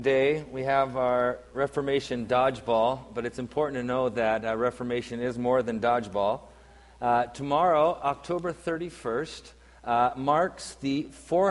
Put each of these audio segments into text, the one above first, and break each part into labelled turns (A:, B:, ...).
A: Today we have our Reformation dodgeball, but it's important to know that Reformation is more than dodgeball. Tomorrow, October 31st, marks the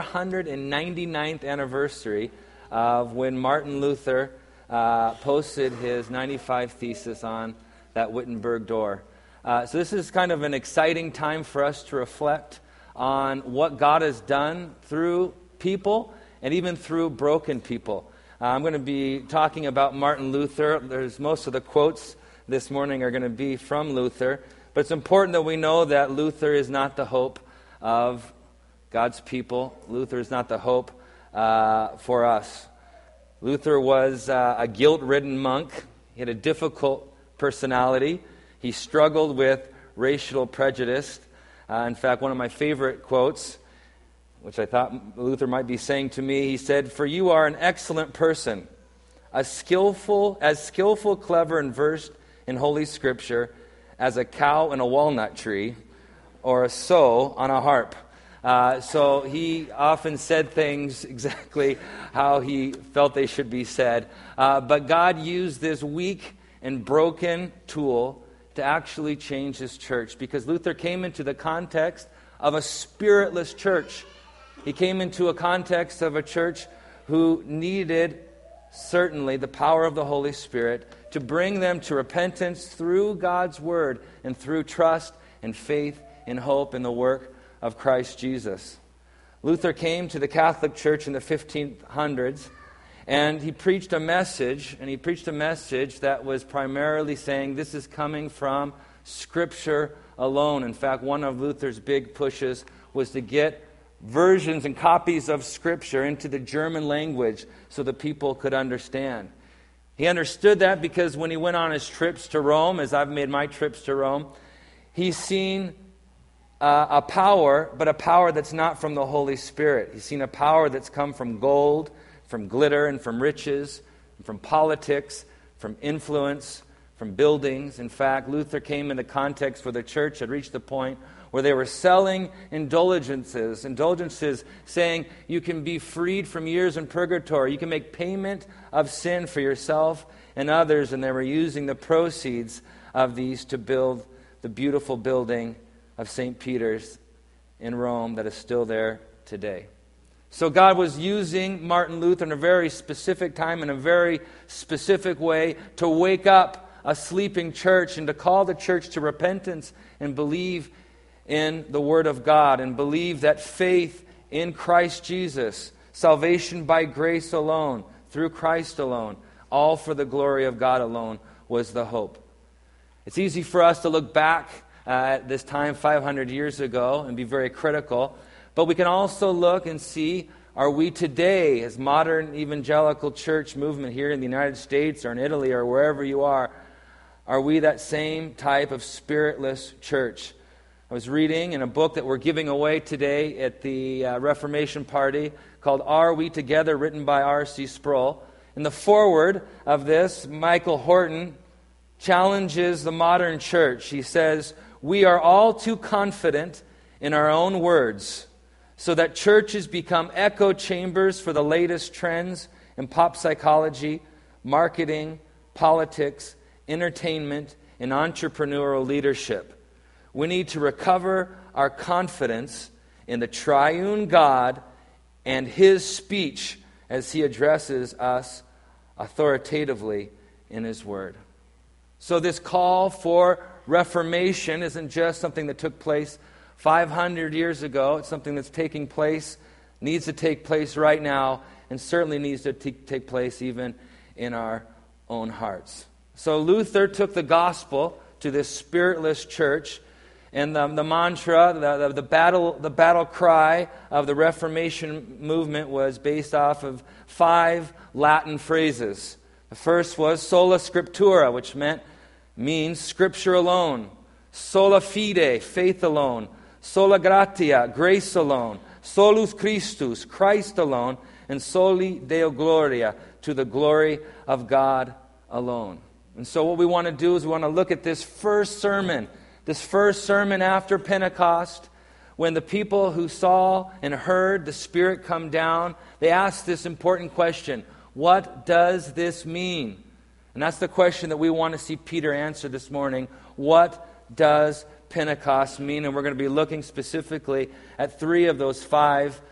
A: 499th anniversary of when Martin Luther posted his 95 Thesis on that Wittenberg door. So this is kind of an exciting time for us to reflect on what God has done through people and even through broken people. I'm going to be talking about Martin Luther. Most of the quotes this morning are going to be from Luther. But it's important that we know that Luther is not the hope of God's people. Luther is not the hope for us. Luther was a guilt-ridden monk. He had a difficult personality. He struggled with racial prejudice. In fact, one of my favorite quotes, which I thought Luther might be saying to me, he said, "For you are an excellent person, as skillful, clever, and versed in Holy Scripture as a cow in a walnut tree or a sow on a harp." So he often said things exactly how he felt they should be said. But God used this weak and broken tool to actually change his church, because Luther came into the context of a spiritless church. He came into a context of a church who needed, certainly, the power of the Holy Spirit to bring them to repentance through God's Word and through trust and faith and hope in the work of Christ Jesus. Luther came to the Catholic Church in the 1500s, and he preached a message, that was primarily saying this is coming from Scripture alone. In fact, one of Luther's big pushes was to get versions and copies of Scripture into the German language so that people could understand. He understood that because when he went on his trips to Rome, as I've made my trips to Rome, he's seen a power, but a power that's not from the Holy Spirit. He's seen a power that's come from gold, from glitter, and from riches, and from politics, from influence, from buildings. In fact, Luther came in the context where the church had reached the point where they were selling indulgences saying you can be freed from years in purgatory, you can make payment of sin for yourself and others, and they were using the proceeds of these to build the beautiful building of St. Peter's in Rome that is still there today. So God was using Martin Luther in a very specific time, in a very specific way, to wake up a sleeping church and to call the church to repentance and believe in the Word of God, and believe that faith in Christ Jesus, salvation by grace alone, through Christ alone, all for the glory of God alone, was the hope. It's easy for us to look back at this time 500 years ago and be very critical, but we can also look and see, are we today, as modern evangelical church movement here in the United States or in Italy or wherever you are we that same type of spiritless church? I was reading in a book that we're giving away today at the Reformation Party called Are We Together, written by R.C. Sproul. In the foreword of this, Michael Horton challenges the modern church. He says, "We are all too confident in our own words, so that churches become echo chambers for the latest trends in pop psychology, marketing, politics, entertainment, and entrepreneurial leadership. We need to recover our confidence in the triune God and His speech as He addresses us authoritatively in His Word." So this call for reformation isn't just something that took place 500 years ago. It's something that's taking place, needs to take place right now, and certainly needs to take place even in our own hearts. So Luther took the gospel to this spiritless church, and the mantra, the battle cry of the Reformation movement was based off of 5 Latin phrases. The first was sola scriptura, which means Scripture alone. Sola fide, faith alone. Sola gratia, grace alone. Solus Christus, Christ alone. And soli Deo gloria, to the glory of God alone. And so what we want to do is we want to look at this first sermon after Pentecost, when the people who saw and heard the Spirit come down, they asked this important question: What does this mean? And that's the question that we want to see Peter answer this morning. What does Pentecost mean? And we're going to be looking specifically at 3 of those 5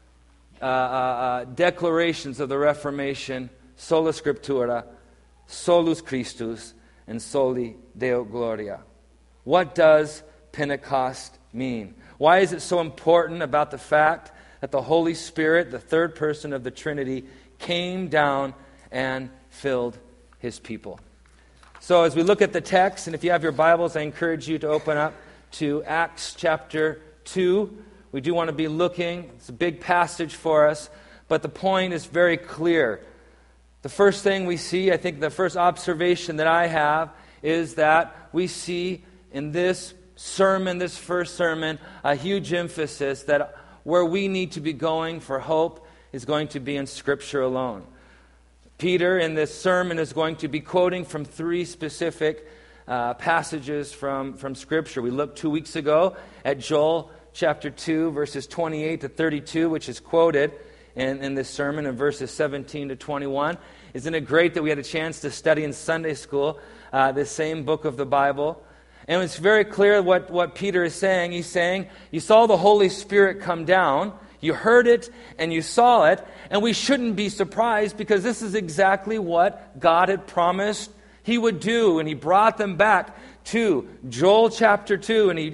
A: declarations of the Reformation: Sola Scriptura, Solus Christus, and Soli Deo Gloria. What does Pentecost mean? Why is it so important about the fact that the Holy Spirit, the third person of the Trinity, came down and filled His people? So as we look at the text, and if you have your Bibles, I encourage you to open up to Acts chapter 2. We do want to be looking. It's a big passage for us, but the point is very clear. The first thing we see, I think the first observation that I have, is that we see in this sermon, this first sermon, a huge emphasis that where we need to be going for hope is going to be in Scripture alone. Peter, in this sermon, is going to be quoting from 3 specific passages from Scripture. We looked 2 weeks ago at Joel chapter 2, verses 28 to 32, which is quoted in this sermon, in verses 17 to 21. Isn't it great that we had a chance to study in Sunday school this same book of the Bible? And it's very clear what Peter is saying. He's saying, you saw the Holy Spirit come down, you heard it, and you saw it, and we shouldn't be surprised because this is exactly what God had promised He would do. And He brought them back to Joel chapter 2, and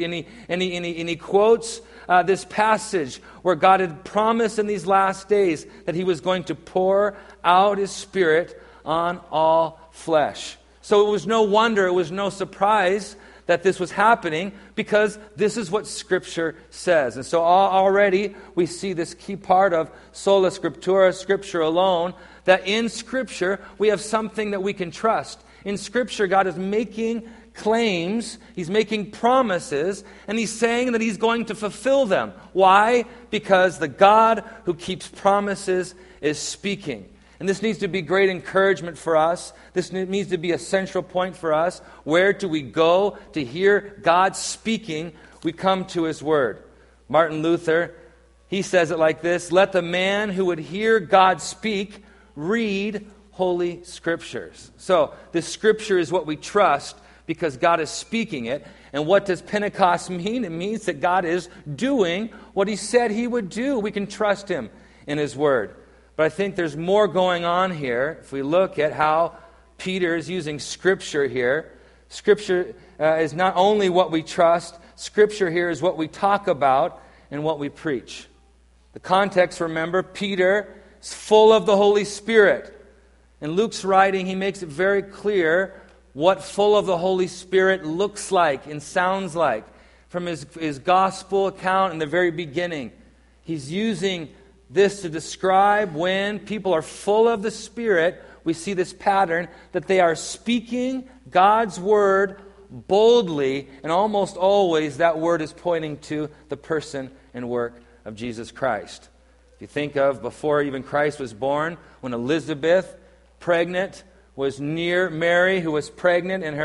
A: he quotes this passage where God had promised in these last days that He was going to pour out His Spirit on all flesh. So it was no wonder, it was no surprise that this was happening, because this is what Scripture says. And so already we see this key part of Sola Scriptura, Scripture alone, that in Scripture we have something that we can trust. In Scripture, God is making claims, He's making promises, and He's saying that He's going to fulfill them. Why? Because the God who keeps promises is speaking. And this needs to be great encouragement for us. This needs to be a central point for us. Where do we go to hear God speaking? We come to His Word. Martin Luther, he says it like this: let the man who would hear God speak read Holy Scriptures. So this Scripture is what we trust because God is speaking it. And what does Pentecost mean? It means that God is doing what He said He would do. We can trust Him in His Word. But I think there's more going on here. If we look at how Peter is using Scripture here, Scripture is not only what we trust, Scripture here is what we talk about and what we preach. The context, remember, Peter is full of the Holy Spirit. In Luke's writing, he makes it very clear what full of the Holy Spirit looks like and sounds like. From his gospel account in the very beginning, he's using this to describe when people are full of the Spirit. We see this pattern that they are speaking God's Word boldly, and almost always that Word is pointing to the person and work of Jesus Christ. If you think of before even Christ was born, when Elizabeth, pregnant, was near Mary, who was pregnant, and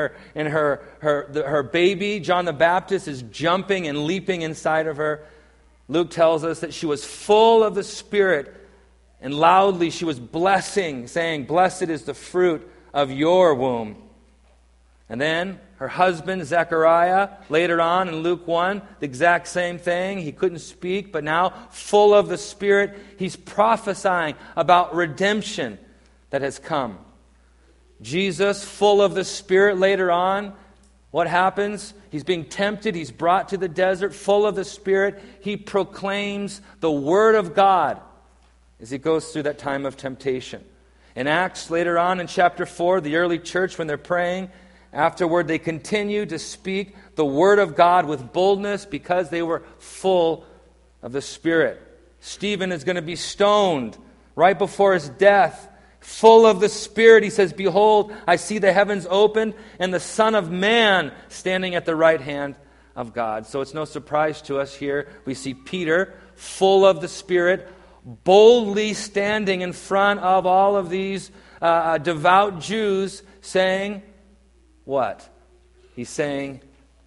A: her baby, John the Baptist, is jumping and leaping inside of her. Luke tells us that she was full of the Spirit, and loudly she was blessing, saying, "Blessed is the fruit of your womb." And then her husband, Zechariah, later on in Luke 1, the exact same thing. He couldn't speak, but now, full of the Spirit, he's prophesying about redemption that has come. Jesus, full of the Spirit, later on, what happens? He's being tempted. He's brought to the desert, full of the Spirit. He proclaims the Word of God as he goes through that time of temptation. In Acts, later on in chapter 4, the early church, when they're praying, afterward they continue to speak the Word of God with boldness because they were full of the Spirit. Stephen is going to be stoned right before his death. Full of the Spirit, he says, "Behold, I see the heavens opened and the Son of Man standing at the right hand of God." So it's no surprise to us here. We see Peter, full of the Spirit, boldly standing in front of all of these devout Jews, saying, what? He's saying,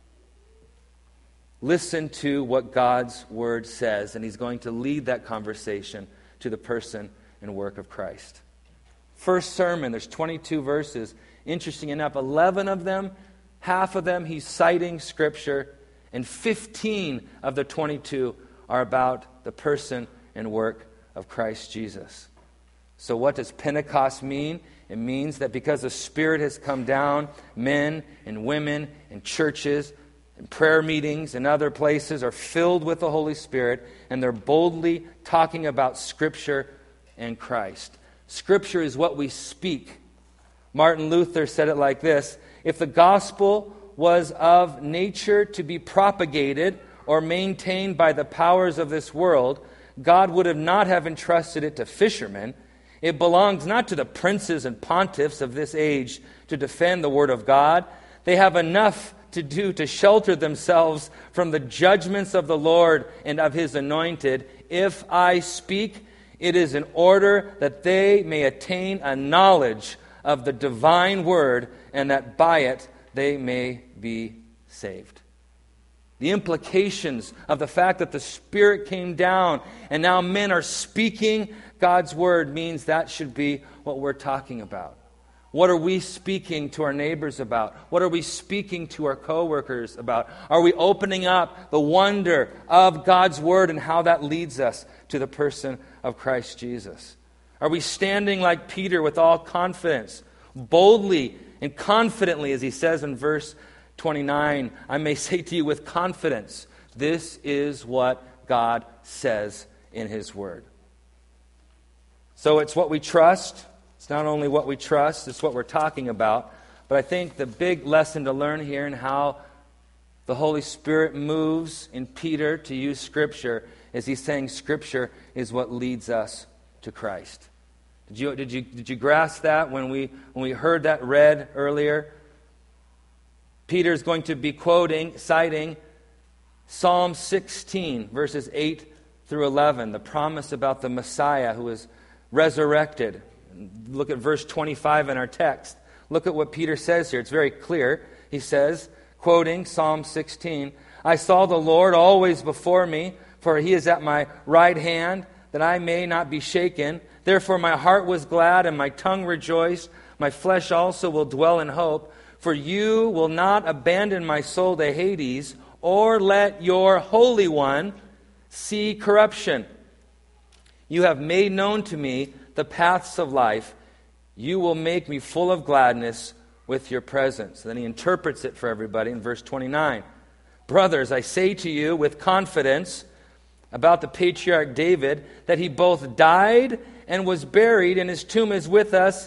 A: listen to what God's Word says. And he's going to lead that conversation to the person and work of Christ. first sermon. There's 22 verses. Interesting enough, 11 of them, half of them, he's citing Scripture, and 15 of the 22 are about the person and work of Christ Jesus. So what does Pentecost mean? It means that because the Spirit has come down, men and women and churches and prayer meetings and other places are filled with the Holy Spirit, and they're boldly talking about Scripture and Christ. Scripture is what we speak. Martin Luther said it like this: if the gospel was of nature to be propagated or maintained by the powers of this world, God would not have entrusted it to fishermen. It belongs not to the princes and pontiffs of this age to defend the word of God. They have enough to do to shelter themselves from the judgments of the Lord and of His anointed. If I speak, it is in order that they may attain a knowledge of the divine word, and that by it they may be saved. The implications of the fact that the Spirit came down and now men are speaking God's word means that should be what we're talking about. What are we speaking to our neighbors about? What are we speaking to our coworkers about? Are we opening up the wonder of God's word and how that leads us to the person of Christ Jesus? Are we standing like Peter with all confidence, boldly and confidently, as he says in verse 29, I may say to you with confidence, this is what God says in His word. So it's what we trust. It's not only what we trust, it's what we're talking about. But I think the big lesson to learn here and how the Holy Spirit moves in Peter to use Scripture is he's saying Scripture is what leads us to Christ. Did you grasp that when we heard that read earlier? Peter's going to be citing Psalm 16, verses 8 through 11, the promise about the Messiah who is resurrected. Look at verse 25 in our text. Look at what Peter says here. It's very clear. He says, quoting Psalm 16, I saw the Lord always before me, for He is at my right hand, that I may not be shaken. Therefore my heart was glad and my tongue rejoiced. My flesh also will dwell in hope. For you will not abandon my soul to Hades, or let your Holy One see corruption. You have made known to me the paths of life. You will make me full of gladness with your presence. Then he interprets it for everybody in verse 29. Brothers, I say to you with confidence about the patriarch David, that he both died and was buried, and his tomb is with us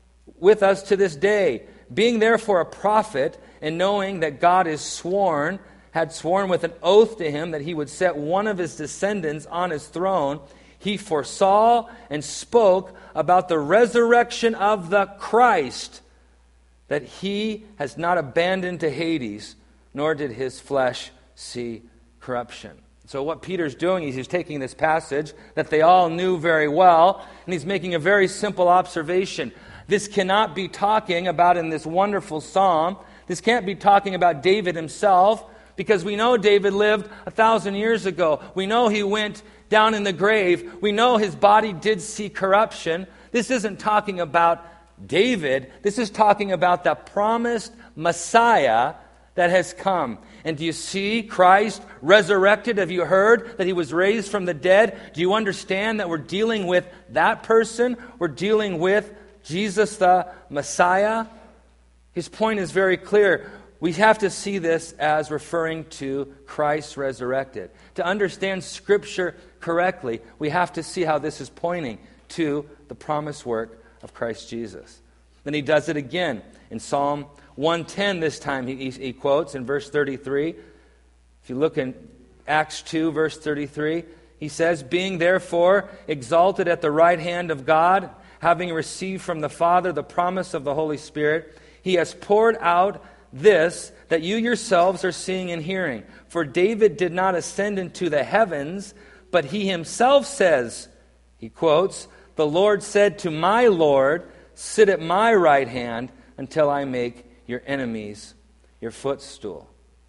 A: to this day. Being therefore a prophet, and knowing that God had sworn with an oath to him that he would set one of his descendants on his throne, he foresaw and spoke about the resurrection of the Christ, that He has not abandoned to Hades, nor did His flesh see corruption. So what Peter's doing is he's taking this passage that they all knew very well, and he's making a very simple observation. This cannot be talking about in this wonderful psalm. This can't be talking about David himself, because we know David lived 1,000 years ago. We know he went down in the grave. We know his body did see corruption. This isn't talking about David. This is talking about the promised Messiah that has come. And do you see Christ resurrected? Have you heard that He was raised from the dead? Do you understand that we're dealing with that person? We're dealing with Jesus the Messiah? His point is very clear. We have to see this as referring to Christ resurrected. To understand Scripture correctly, we have to see how this is pointing to the promised work of Christ Jesus. Then he does it again in Psalm 110 this time. He quotes in verse 33. If you look in Acts 2, verse 33, he says, being therefore exalted at the right hand of God, having received from the Father the promise of the Holy Spirit, He has poured out this that you yourselves are seeing and hearing. For David did not ascend into the heavens, but he himself says, he quotes, the Lord said to my Lord, sit at my right hand until I make your enemies your footstool.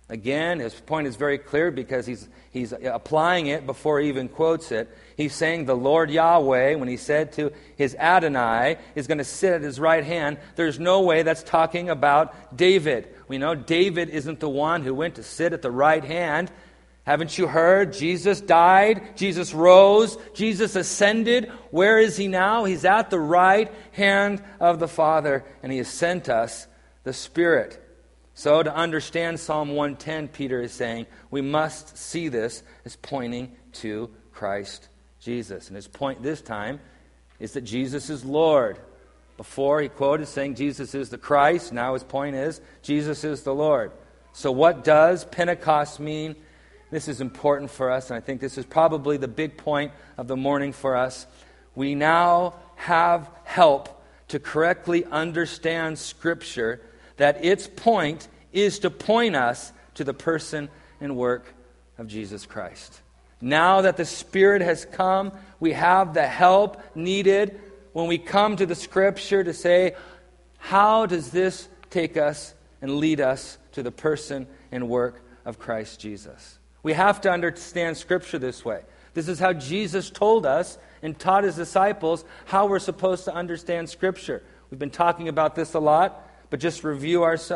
A: Again, his point is very clear because he's applying it before he even quotes it. He's saying the Lord Yahweh, when he said to his Adonai, is going to sit at his right hand. There's no way that's talking about David. We know David isn't the one who went to sit at the right hand. Haven't you heard? Jesus died. Jesus rose. Jesus ascended. Where is he now? He's at the right hand of the Father, and he has sent us the Spirit. So to understand Psalm 110, Peter is saying, we must see this as pointing to Christ Jesus. And his point this time is that Jesus is Lord. Before he quoted saying Jesus is the Christ. Now his point is Jesus is the Lord. So what does Pentecost mean? This is important for us, and I think this is probably the big point of the morning for us. We now have help to correctly understand Scripture, that its point is to point us to the person and work of Jesus Christ. Now that the Spirit has come, we have the help needed when we come to the Scripture to say, how does this take us and lead us to the person and work of Christ Jesus? We have to understand Scripture this way. This is how Jesus told us and taught his disciples how we're supposed to understand Scripture. We've been talking about this a lot, but just review weeks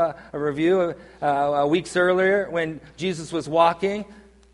A: earlier when Jesus was walking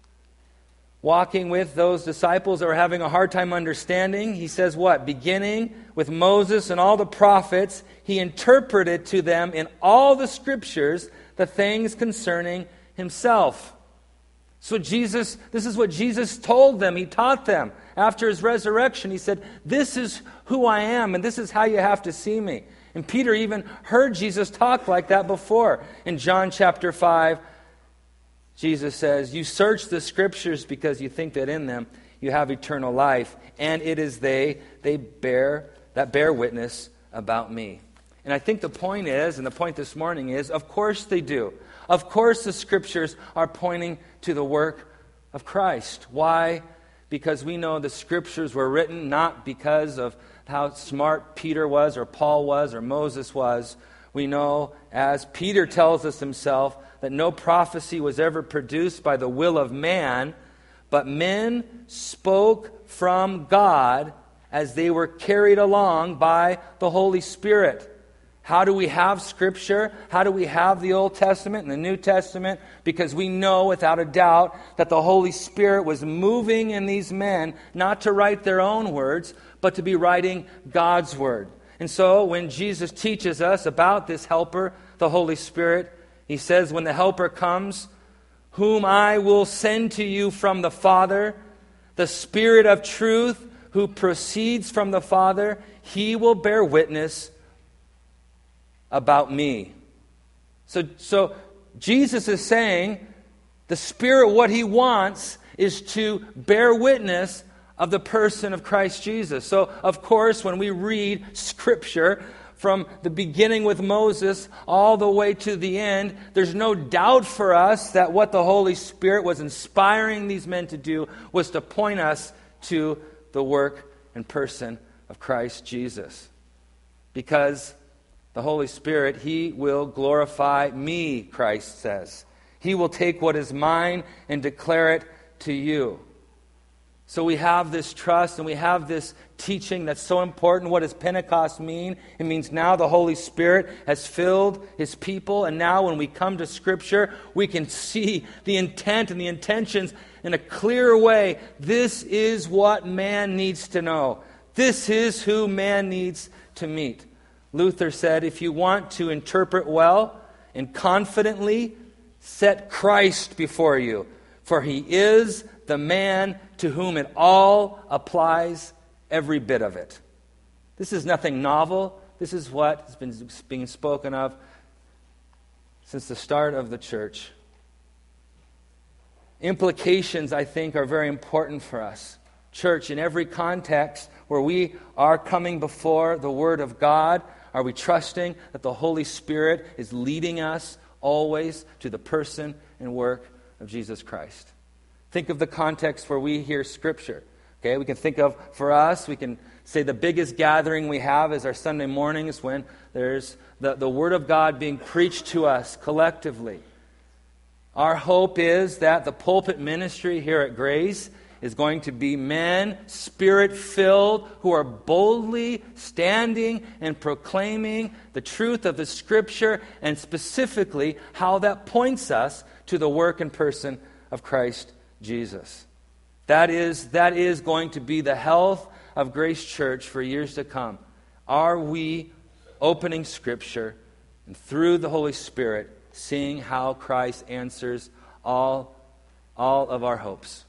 A: with those disciples that were having a hard time understanding. He says what? Beginning with Moses and all the prophets, he interpreted to them in all the Scriptures the things concerning himself. So this is what Jesus told them. He taught them after his resurrection. He said, this is who I am, and this is how you have to see me. And Peter even heard Jesus talk like that before. In John chapter 5, Jesus says, you search the Scriptures because you think that in them you have eternal life, and it is they bear witness about me. And I think the point is, and the point this morning is, of course they do. Of course the Scriptures are pointing to the work of Christ. Why? Because we know the Scriptures were written not because of how smart Peter was or Paul was or Moses was. We know, as Peter tells us himself, that no prophecy was ever produced by the will of man, but men spoke from God as they were carried along by the Holy Spirit. How do we have Scripture? How do we have the Old Testament and the New Testament? Because we know without a doubt that the Holy Spirit was moving in these men not to write their own words, but to be writing God's Word. And so when Jesus teaches us about this Helper, the Holy Spirit, he says, when the Helper comes, whom I will send to you from the Father, the Spirit of truth who proceeds from the Father, he will bear witness about me. So Jesus is saying the Spirit, what he wants is to bear witness of the person of Christ Jesus. So, of course, when we read Scripture from the beginning with Moses all the way to the end, there's no doubt for us that what the Holy Spirit was inspiring these men to do was to point us to the work and person of Christ Jesus. Because the Holy Spirit, he will glorify me, Christ says. He will take what is mine and declare it to you. So we have this trust and we have this teaching that's so important. What does Pentecost mean? It means now the Holy Spirit has filled his people, and now when we come to Scripture, we can see the intent and the intentions in a clearer way. This is what man needs to know. This is who man needs to meet. Luther said, if you want to interpret well and confidently, set Christ before you, for he is the man to whom it all applies, every bit of it. This is nothing novel. This is what has been being spoken of since the start of the church. Implications, I think, are very important for us. Church, in every context where we are coming before the Word of God, are we trusting that the Holy Spirit is leading us always to the person and work of Jesus Christ? Think of the context where we hear Scripture. Okay, we can think of, for us, we can say the biggest gathering we have is our Sunday mornings when there's the Word of God being preached to us collectively. Our hope is that the pulpit ministry here at Grace is going to be men, Spirit-filled, who are boldly standing and proclaiming the truth of the Scripture, and specifically how that points us to the work and person of Christ Jesus. That is going to be the health of Grace Church for years to come. Are we opening Scripture and through the Holy Spirit seeing how Christ answers all of our hopes?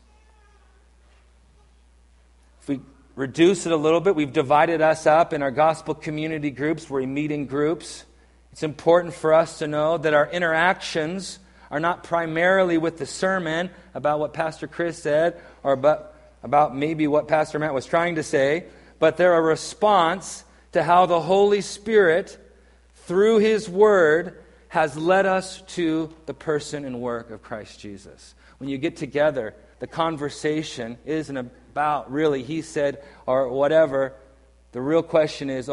A: If we reduce it a little bit, we've divided us up in our gospel community groups where we meet in groups. It's important for us to know that our interactions are not primarily with the sermon about what Pastor Chris said or about maybe what Pastor Matt was trying to say, but they're a response to how the Holy Spirit, through His Word, has led us to the person and work of Christ Jesus. When you get together, the conversation isn't about really he said or whatever. The real question is,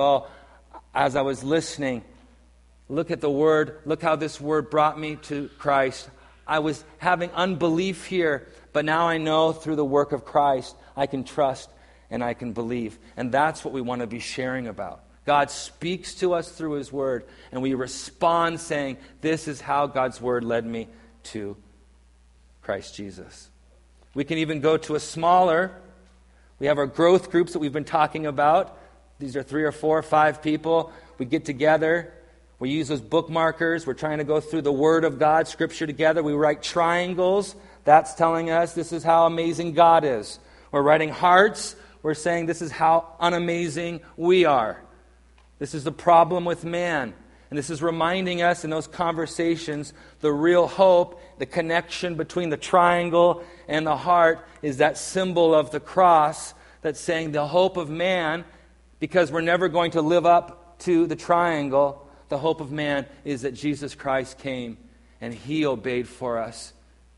A: as I was listening, look at the Word, look how this Word brought me to Christ. I was having unbelief here, but now I know through the work of Christ I can trust and I can believe. And that's what we want to be sharing about. God speaks to us through His Word, and we respond saying, this is how God's Word led me to Christ Jesus. We can even go to a smaller. We have our growth groups that we've been talking about. These are 3 or 4 or 5 people. We get together. We use those bookmarkers. We're trying to go through the Word of God, Scripture together. We write triangles. That's telling us this is how amazing God is. We're writing hearts. We're saying this is how unamazing we are. This is the problem with man. And this is reminding us in those conversations the real hope, the connection between the triangle and the heart is that symbol of the cross that's saying the hope of man, because we're never going to live up to the triangle, the hope of man is that Jesus Christ came and He obeyed for us.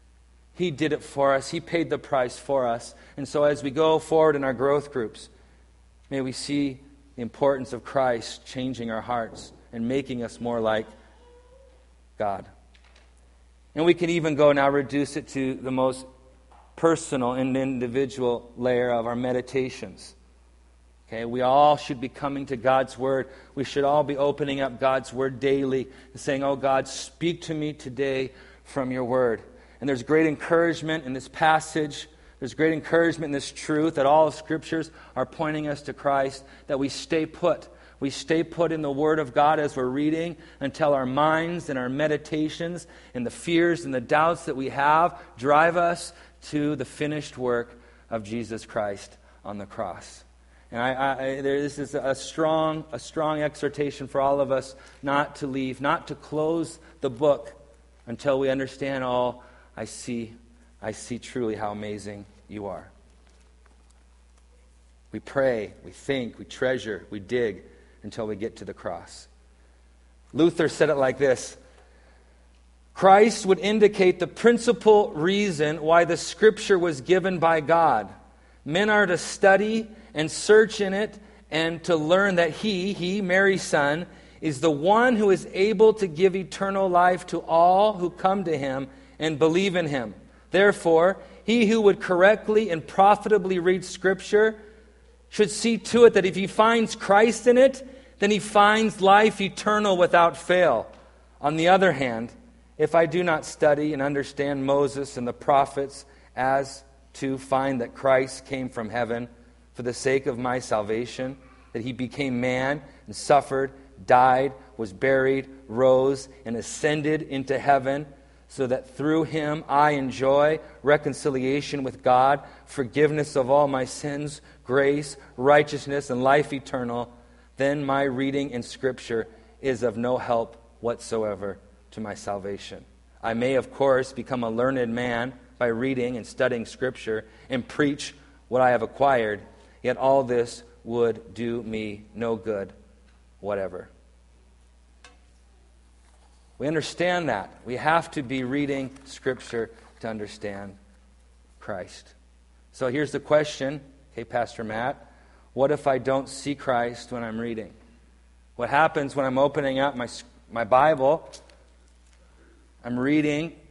A: He did it for us. He paid the price for us. And so as we go forward in our growth groups, may we see the importance of Christ changing our hearts and making us more like God. And we can even go now reduce it to the most personal and individual layer of our meditations. Okay, we all should be coming to God's Word. We should all be opening up God's Word daily and saying, oh God, speak to me today from your Word. And there's great encouragement in this passage. There's great encouragement in this truth that all of Scriptures are pointing us to Christ, that we stay put. We stay put in the Word of God as we're reading until our minds and our meditations and the fears and the doubts that we have drive us to the finished work of Jesus Christ on the cross. And this is a strong exhortation for all of us not to leave, not to close the book until we understand, I see truly how amazing you are. We pray, we think, we treasure, we dig until we get to the cross. Luther said it like this: Christ would indicate the principal reason why the Scripture was given by God. Men are to study and search in it and to learn that He, Mary's Son, is the one who is able to give eternal life to all who come to Him and believe in Him. Therefore, he who would correctly and profitably read Scripture should see to it that if he finds Christ in it, then he finds life eternal without fail. On the other hand, if I do not study and understand Moses and the prophets as to find that Christ came from heaven for the sake of my salvation, that He became man and suffered, died, was buried, rose, and ascended into heaven, so that through Him I enjoy reconciliation with God, forgiveness of all my sins, grace, righteousness, and life eternal, then my reading in Scripture is of no help whatsoever to my salvation. I may, of course, become a learned man by reading and studying Scripture and preach what I have acquired, yet all this would do me no good whatever. We understand that. We have to be reading Scripture to understand Christ. So here's the question, okay, Pastor Matt. What if I don't see Christ when I'm reading? What happens when I'm opening up my Bible? I'm reading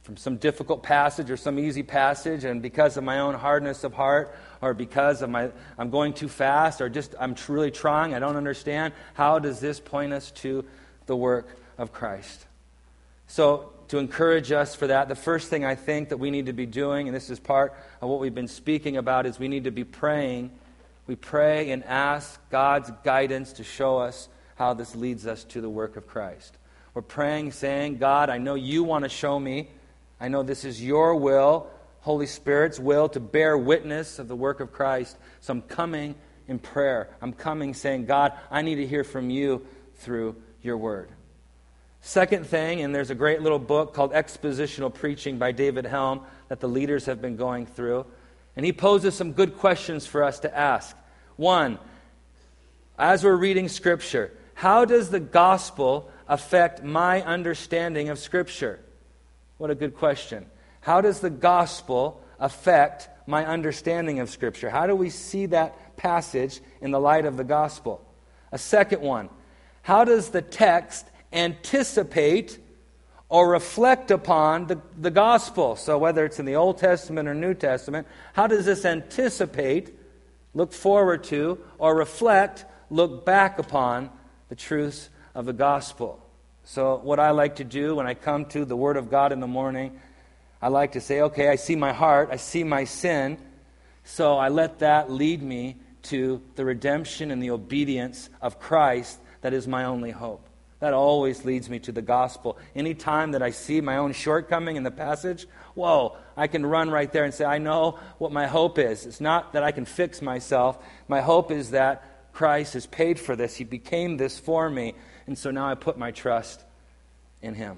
A: from some difficult passage or some easy passage, and because of my own hardness of heart, or because of I'm going too fast, or just I'm really trying, I don't understand, how does this point us to the work of Christ? So, to encourage us for that, the first thing I think that we need to be doing, and this is part of what we've been speaking about, is we need to be praying. We pray and ask God's guidance to show us how this leads us to the work of Christ. We're praying, saying, God, I know you want to show me. I know this is your will, Holy Spirit's will, to bear witness of the work of Christ. So I'm coming in prayer. I'm coming saying, God, I need to hear from you through your word. Second thing, and there's a great little book called Expositional Preaching by David Helm that the leaders have been going through. And he poses some good questions for us to ask. One, as we're reading Scripture, how does the gospel affect my understanding of Scripture? What a good question. How does the gospel affect my understanding of Scripture? How do we see that passage in the light of the gospel? A second one, how does the text anticipate or reflect upon the gospel? So whether it's in the Old Testament or New Testament, how does this anticipate, look forward to, or reflect, look back upon the truths of the gospel? So what I like to do when I come to the Word of God in the morning, I like to say, okay, I see my heart, I see my sin, so I let that lead me to the redemption and the obedience of Christ that is my only hope. That always leads me to the gospel. Anytime that I see my own shortcoming in the passage, whoa, I can run right there and say, I know what my hope is. It's not that I can fix myself. My hope is that Christ has paid for this. He became this for me. And so now I put my trust in Him.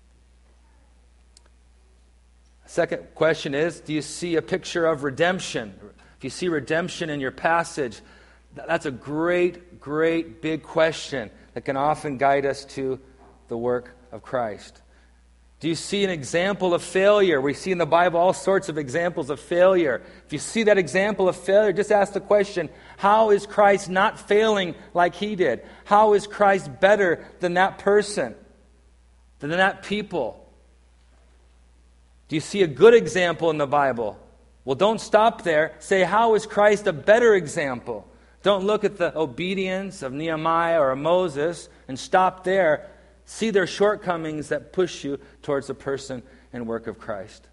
A: Second question is, do you see a picture of redemption? If you see redemption in your passage, that's a great, great big question that can often guide us to the work of Christ. Do you see an example of failure? We see in the Bible all sorts of examples of failure. If you see that example of failure, just ask the question, how is Christ not failing like He did? How is Christ better than that person, than that people? Do you see a good example in the Bible? Well, don't stop there. Say, how is Christ a better example? Don't look at the obedience of Nehemiah or Moses and stop there. See their shortcomings that push you towards the person and work of Christ.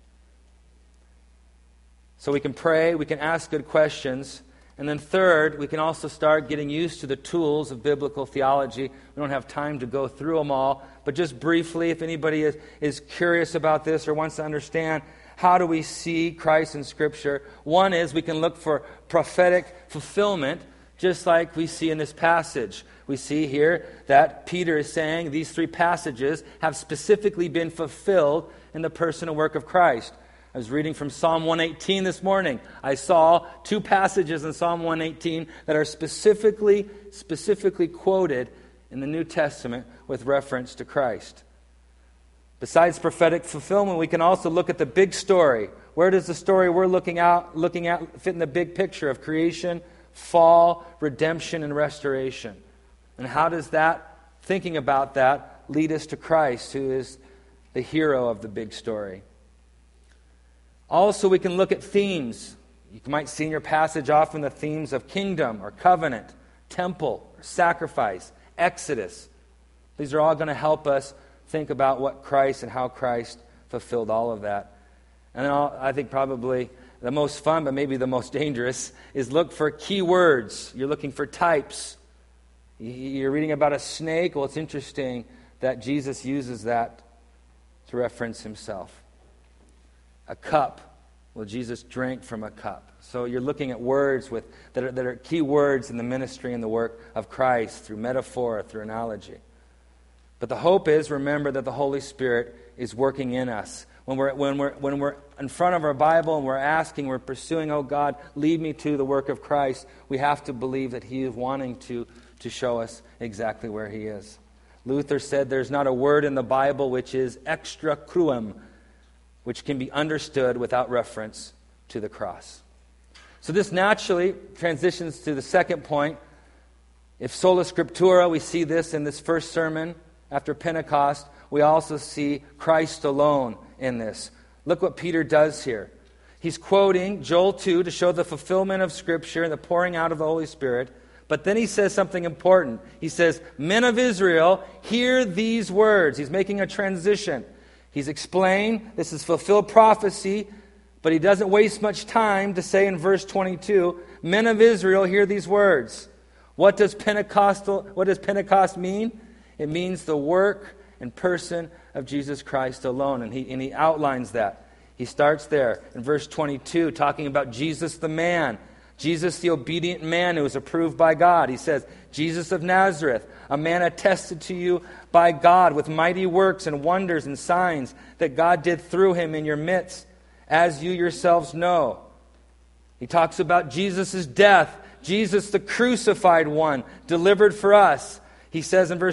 A: So we can pray, we can ask good questions, and then third, we can also start getting used to the tools of biblical theology. We don't have time to go through them all, but just briefly, if anybody is curious about this or wants to understand, how do we see Christ in Scripture? One is we can look for prophetic fulfillment, just like we see in this passage. We see here that Peter is saying these three passages have specifically been fulfilled in the person and work of Christ. I was reading from Psalm 118 this morning. I saw two passages in Psalm 118 that are specifically quoted in the New Testament with reference to Christ. Besides prophetic fulfillment, we can also look at the big story. Where does the story we're looking at fit in the big picture of creation, fall, redemption, and restoration? And how does that, thinking about that, lead us to Christ, who is the hero of the big story? Also, we can look at themes. You might see in your passage often the themes of kingdom or covenant, temple or sacrifice, Exodus. These are all going to help us think about what Christ and how Christ fulfilled all of that. And then I think probably the most fun, but maybe the most dangerous, is look for key words. You're looking for types. You're reading about a snake. Well, it's interesting that Jesus uses that to reference Himself. A cup. Well, Jesus drank from a cup. So you're looking at words that are key words in the ministry and the work of Christ through metaphor, through analogy. But the hope is, remember that the Holy Spirit is working in us. When we're in front of our Bible and we're asking, we're pursuing, oh God, lead me to the work of Christ, we have to believe that He is wanting to show us exactly where He is. Luther said there's not a word in the Bible which is extra cruum, which can be understood without reference to the cross. So this naturally transitions to the second point. If sola scriptura, we see this in this first sermon after Pentecost, we also see Christ alone in this. Look what Peter does here. He's quoting Joel 2 to show the fulfillment of Scripture and the pouring out of the Holy Spirit. But then he says something important. He says, men of Israel, hear these words. He's making a transition. He's explained this is fulfilled prophecy, but he doesn't waste much time to say in verse 22, men of Israel, hear these words. What does Pentecost mean? It means the work and person of Jesus Christ alone. And he outlines that. He starts there in verse 22, talking about Jesus the man. Jesus the obedient man who was approved by God. He says, Jesus of Nazareth, a man attested to you by God with mighty works and wonders and signs that God did through him in your midst, as you yourselves know. He talks about Jesus' death, Jesus the crucified one, delivered for us. He says in verse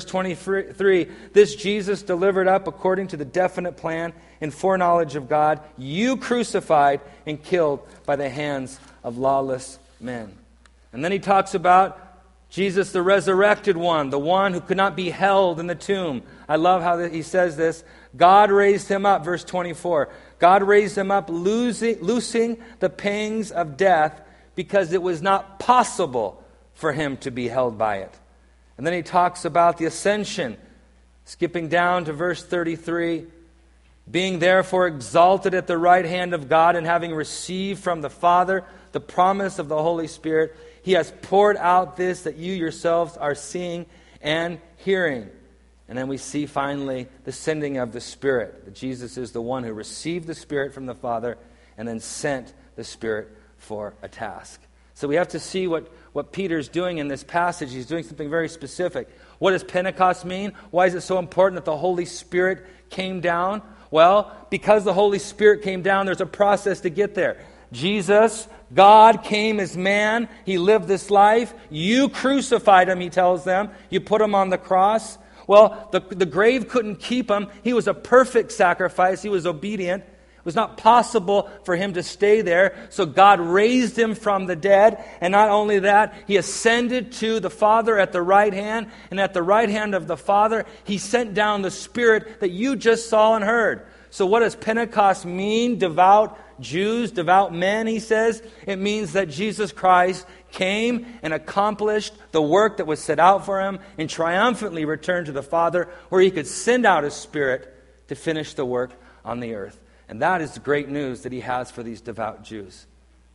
A: 23, this Jesus delivered up according to the definite plan and foreknowledge of God, you crucified and killed by the hands of lawless men. And then he talks about Jesus the resurrected one, the one who could not be held in the tomb. I love how he says this. God raised him up, verse 24. God raised him up, loosing the pangs of death, because it was not possible for him to be held by it. And then he talks about the ascension, skipping down to verse 33. Being therefore exalted at the right hand of God, and having received from the Father the promise of the Holy Spirit, he has poured out this that you yourselves are seeing and hearing. And then we see finally the sending of the Spirit. That Jesus is the one who received the Spirit from the Father and then sent the Spirit for a task. So we have to see what Peter's doing in this passage. He's doing something very specific. What does Pentecost mean? Why is it so important that the Holy Spirit came down? Well, because the Holy Spirit came down, there's a process to get there. Jesus, God, came as man. He lived this life. You crucified him, he tells them. You put him on the cross. Well, the grave couldn't keep him. He was a perfect sacrifice. He was obedient. It was not possible for him to stay there. So God raised him from the dead. And not only that, he ascended to the Father at the right hand. And at the right hand of the Father, he sent down the Spirit that you just saw and heard. So what does Pentecost mean? Devout Jews, devout men, he says. It means that Jesus Christ came and accomplished the work that was set out for him and triumphantly returned to the Father, where he could send out his Spirit to finish the work on the earth. And that is the great news that he has for these devout Jews.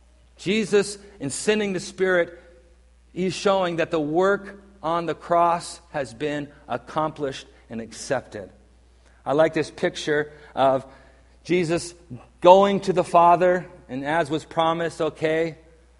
A: Jesus, in sending the Spirit, he's showing that the work on the cross has been accomplished and accepted. I like this picture of Jesus going to the Father, and as was promised, okay,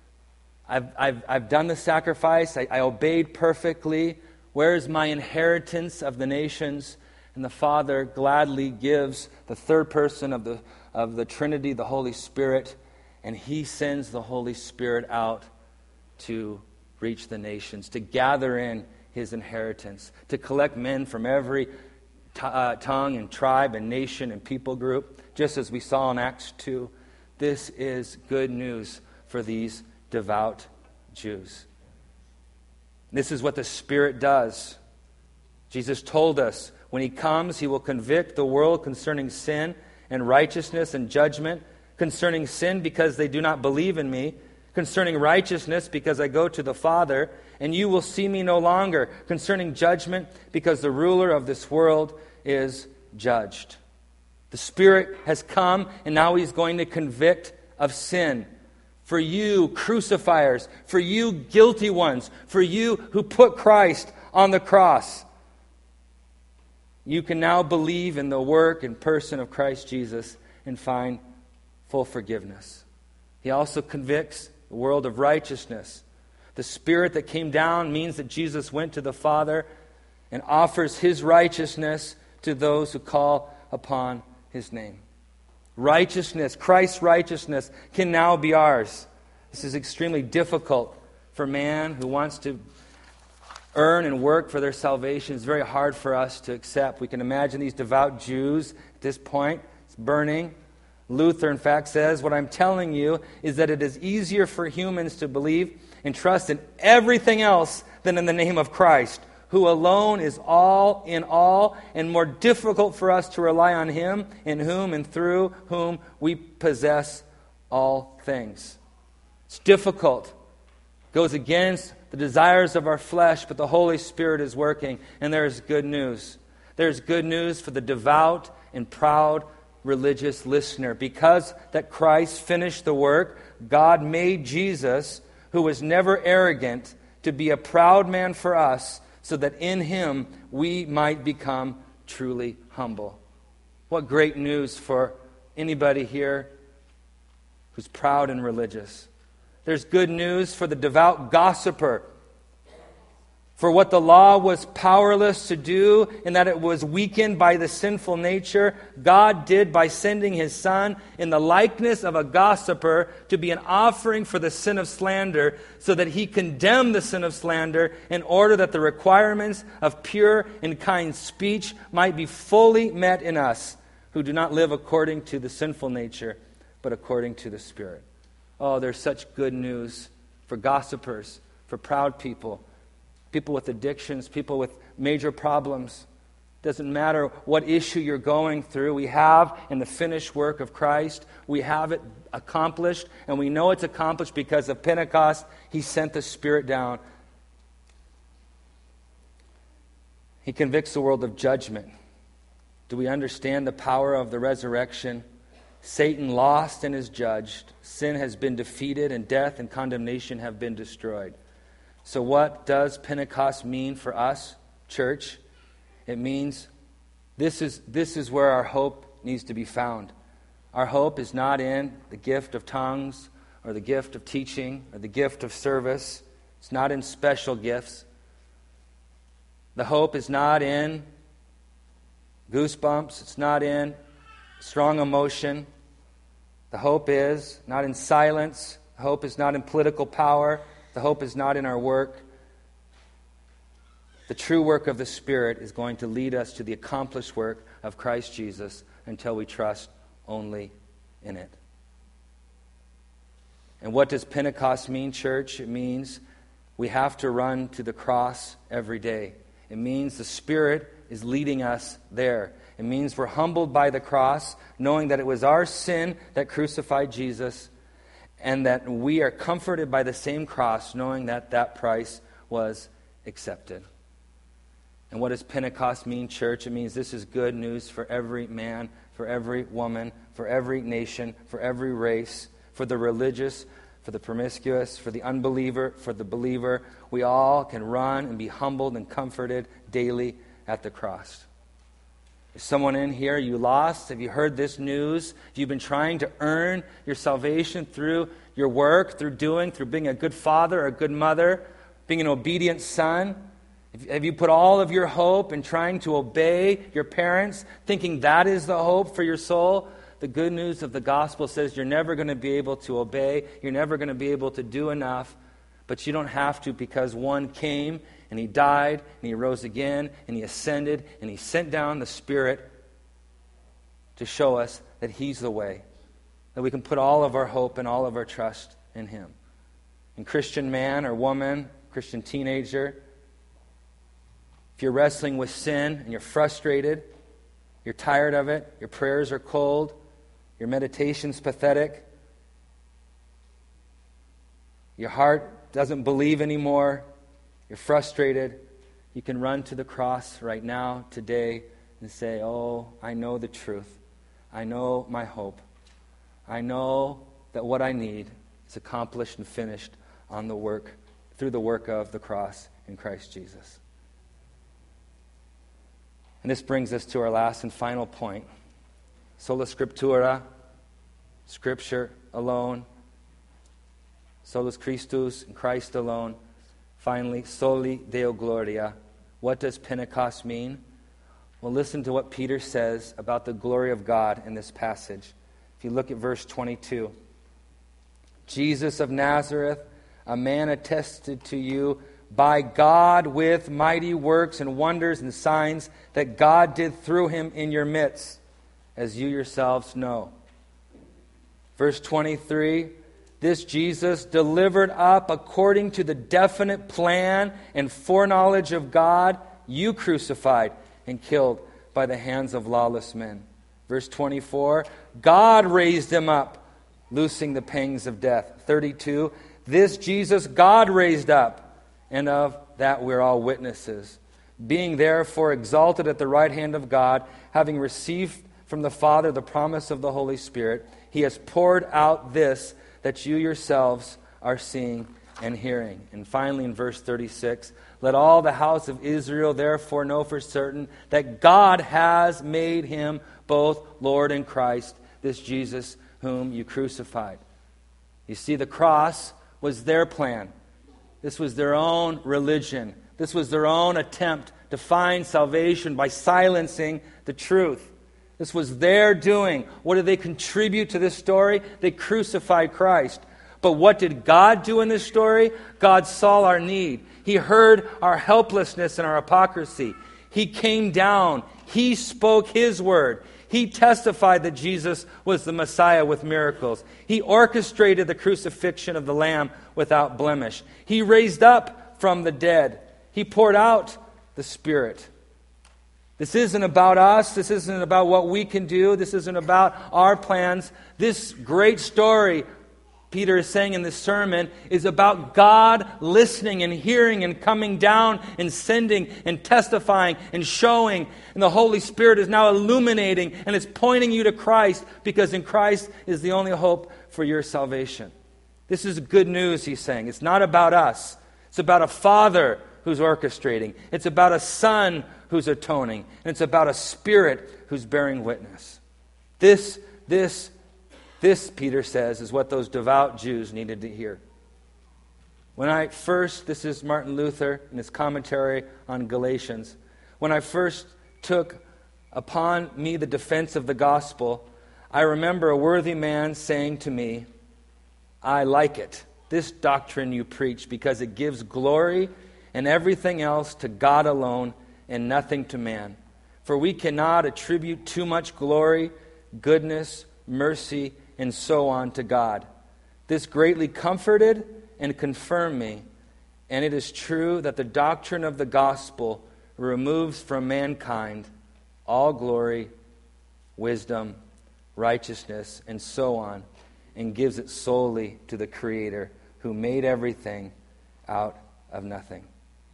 A: I've done the sacrifice, I obeyed perfectly. Where's my inheritance of the nations? And the Father gladly gives the third person of the Trinity, the Holy Spirit, and he sends the Holy Spirit out to reach the nations, to gather in his inheritance, to collect men from every tongue and tribe and nation and people group, just as we saw in Acts 2. This is good news for these devout Jews. This is what the Spirit does. Jesus told us, when he comes, he will convict the world concerning sin and righteousness and judgment, concerning sin because they do not believe in me, concerning righteousness because I go to the Father, and you will see me no longer, concerning judgment because the ruler of this world is judged. The Spirit has come, and now he's going to convict of sin. For you crucifiers, for you guilty ones, for you who put Christ on the cross, you can now believe in the work and person of Christ Jesus and find full forgiveness. He also convicts the world of righteousness. The Spirit that came down means that Jesus went to the Father and offers his righteousness to those who call upon his name. Righteousness, Christ's righteousness, can now be ours. This is extremely difficult for man who wants to earn and work for their salvation. It's very hard for us to accept. We can imagine these devout Jews at this point. It's burning. Luther, in fact, says, what I'm telling you is that it is easier for humans to believe and trust in everything else than in the name of Christ, who alone is all in all, and more difficult for us to rely on Him, in whom and through whom we possess all things. It's difficult. It goes against the desires of our flesh, but the Holy Spirit is working, and there is good news. There's good news for the devout and proud religious listener. Because that Christ finished the work, God made Jesus, who was never arrogant, to be a proud man for us, so that in Him we might become truly humble. What great news for anybody here who's proud and religious. There's good news for the devout gossiper. For what the law was powerless to do, in that it was weakened by the sinful nature, God did by sending His Son in the likeness of a gossiper to be an offering for the sin of slander, so that He condemned the sin of slander in order that the requirements of pure and kind speech might be fully met in us, who do not live according to the sinful nature, but according to the Spirit. Oh, there's such good news for gossipers, for proud people, people with addictions, people with major problems. Doesn't matter what issue you're going through. We have in the finished work of Christ, we have it accomplished, and we know it's accomplished because of Pentecost. He sent the Spirit down. He convicts the world of judgment. Do we understand the power of the resurrection? Satan lost and is judged. Sin has been defeated, and death and condemnation have been destroyed. So what does Pentecost mean for us, church? It means this is where our hope needs to be found. Our hope is not in the gift of tongues or the gift of teaching or the gift of service. It's not in special gifts. The hope is not in goosebumps. It's not in strong emotion. The hope is not in silence. The hope is not in political power. The hope is not in our work. The true work of the Spirit is going to lead us to the accomplished work of Christ Jesus until we trust only in it. And what does Pentecost mean, church? It means we have to run to the cross every day. It means the Spirit is leading us there. It means we're humbled by the cross, knowing that it was our sin that crucified Jesus, and that we are comforted by the same cross, knowing that that price was accepted. And what does Pentecost mean, church? It means this is good news for every man, for every woman, for every nation, for every race, for the religious, for the promiscuous, for the unbeliever, for the believer. We all can run and be humbled and comforted daily at the cross. Is someone in here, you lost? Have you heard this news? Have you been trying to earn your salvation through your work, through being a good father or a good mother, being an obedient son? Have you put all of your hope in trying to obey your parents, thinking that is the hope for your soul? The good news of the gospel says you're never going to be able to obey. You're never going to be able to do enough. But you don't have to, because one came and He died and He rose again and He ascended and He sent down the Spirit to show us that He's the way, that we can put all of our hope and all of our trust in Him. And Christian man or woman, Christian teenager, if you're wrestling with sin and you're frustrated, you're tired of it, your prayers are cold, your meditation's pathetic, your heart doesn't believe anymore, you're frustrated, you can run to the cross right now, today, and say, oh, I know the truth. I know my hope. I know that what I need is accomplished and finished on the work, through the work of the cross in Christ Jesus. And this brings us to our last and final point. Sola Scriptura, Scripture alone. Solus Christus, in Christ alone. Finally, Soli Deo Gloria. What does Pentecost mean? Well, listen to what Peter says about the glory of God in this passage. If you look at verse 22. Jesus of Nazareth, a man attested to you by God with mighty works and wonders and signs that God did through Him in your midst, as you yourselves know. Verse 23, this Jesus, delivered up according to the definite plan and foreknowledge of God, you crucified and killed by the hands of lawless men. Verse 24, God raised him up, loosing the pangs of death. 32, this Jesus God raised up, and of that we're all witnesses. Being therefore exalted at the right hand of God, having received from the Father the promise of the Holy Spirit, he has poured out this that you yourselves are seeing and hearing. And finally in verse 36, let all the house of Israel therefore know for certain that God has made him both Lord and Christ, this Jesus whom you crucified. You see, the cross was their plan. This was their own religion. This was their own attempt to find salvation by silencing the truth. This was their doing. What did they contribute to this story? They crucified Christ. But what did God do in this story? God saw our need. He heard our helplessness and our hypocrisy. He came down. He spoke His word. He testified that Jesus was the Messiah with miracles. He orchestrated the crucifixion of the Lamb without blemish. He raised up from the dead. He poured out the Spirit. This isn't about us. This isn't about what we can do. This isn't about our plans. This great story, Peter is saying in this sermon, is about God listening and hearing and coming down and sending and testifying and showing. And the Holy Spirit is now illuminating and it's pointing you to Christ, because in Christ is the only hope for your salvation. This is good news, he's saying. It's not about us. It's about a Father who's orchestrating. It's about a Son who's atoning. And it's about a Spirit who's bearing witness. This, Peter says, is what those devout Jews needed to hear. This is Martin Luther in his commentary on Galatians. When I first took upon me the defense of the gospel, I remember a worthy man saying to me, I like it, this doctrine you preach, because it gives glory and everything else to God alone and nothing to man. For we cannot attribute too much glory, goodness, mercy, and so on to God. This greatly comforted and confirmed me, and it is true that the doctrine of the gospel removes from mankind all glory, wisdom, righteousness, and so on, and gives it solely to the Creator who made everything out of nothing.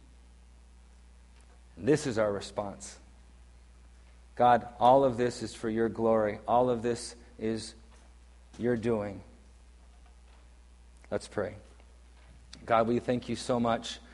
A: This is our response. God, all of this is for your glory. All of this is your doing. Let's pray. God, we thank you so much